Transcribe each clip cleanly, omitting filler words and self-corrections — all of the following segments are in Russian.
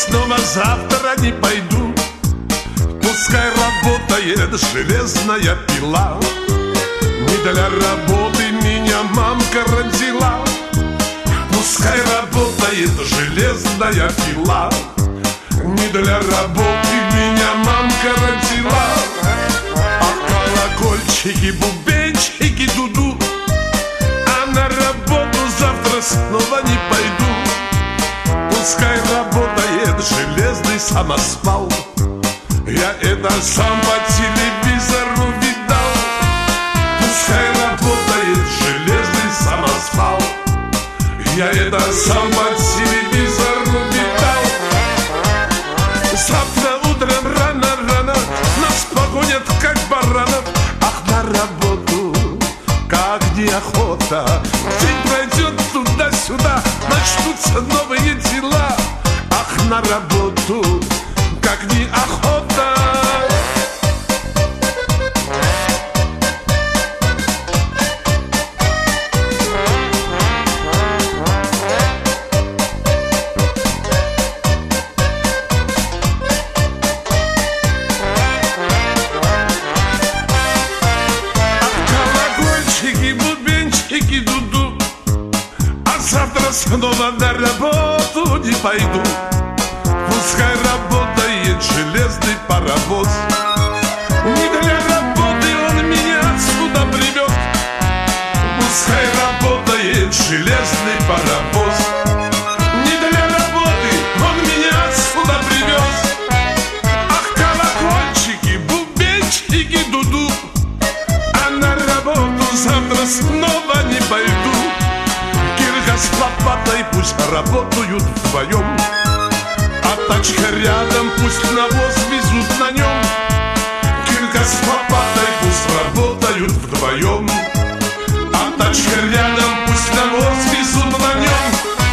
снова завтра не пойду. Пускай работает железная пила. Не для работы меня мамка родила. Пускай работает железная пила. Не для работы меня мамка родила. А колокольчики, бубенчики, дуду. А на работу завтра снова не пойду. Пускай работает железный самосвал. Я это сам по телевизору видал. Пускай работает железный самосвал. Я это сам по телевизору видал. Завтра утром рано-рано нас погонят, как баранов. Ах, на работу, как неохота. День пройдет туда-сюда, начнутся новые дела. Ах, на работу, как неохота. Снова на работу не пойду. Пускай работает железный паровоз. Не для работы он меня отсюда привез. Пускай работает железный паровоз. Не для работы он меня отсюда привез. Ах, колокольчики, бубенчики, дуду. А на работу завтра снова не пойду. С лопатой пусть работают вдвоем, а тачка рядом пусть навоз везут на нем. Кирка с лопатой пусть работают вдвоем, а тачка рядом пусть навоз везут на нем.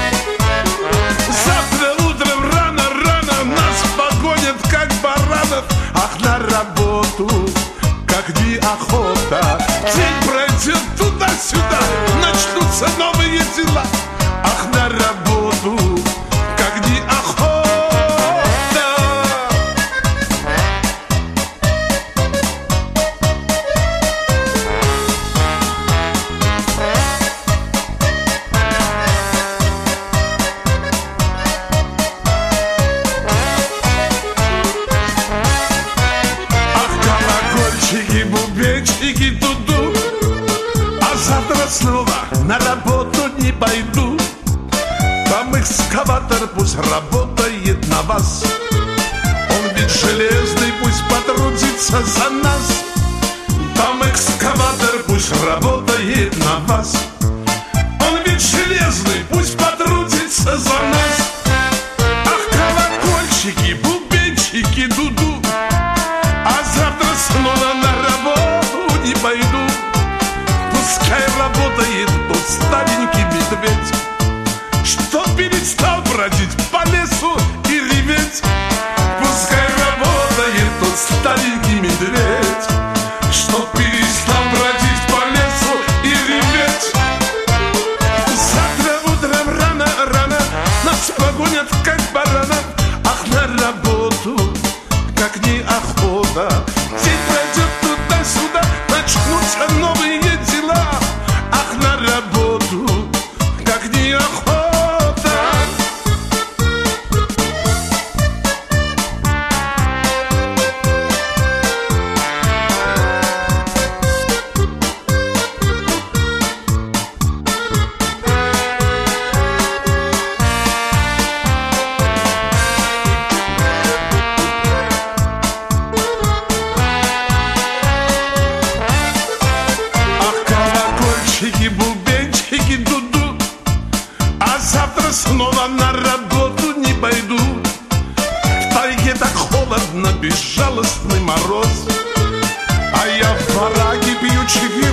Завтра утром рано-рано нас погонят, как баранов. Ах, на работу, как неохота. День пройдет туда-сюда, начнутся новые дела. Ах, на работу, как неохота. Ах, колокольчики, бубенчики, дуду. А завтра снова на работу не пойду. Там экскаватор пусть работает на вас. Он ведь железный, пусть потрудится за нас. Там экскаватор пусть работает на вас. Он ведь железный, пусть потрудится за нас. Ах, колокольчики, бубенчики, дуду. А завтра снова на работу не пойду. Пускай работает тот старенький медведь, что перестал бродить по лесу и реветь. Пускай работает тот старенький медведь, что перестал бродить по лесу и реветь. Завтра утром рано-рано нас погонят, как баранов. Ах, на работу, как неохота. День пройдет туда-сюда, начнутся новые дела. Ах, на работу, как неохота. Бубенчики, дуду. А завтра снова на работу не пойду. В тайге так холодно, безжалостный мороз. А я в бараке пью чаек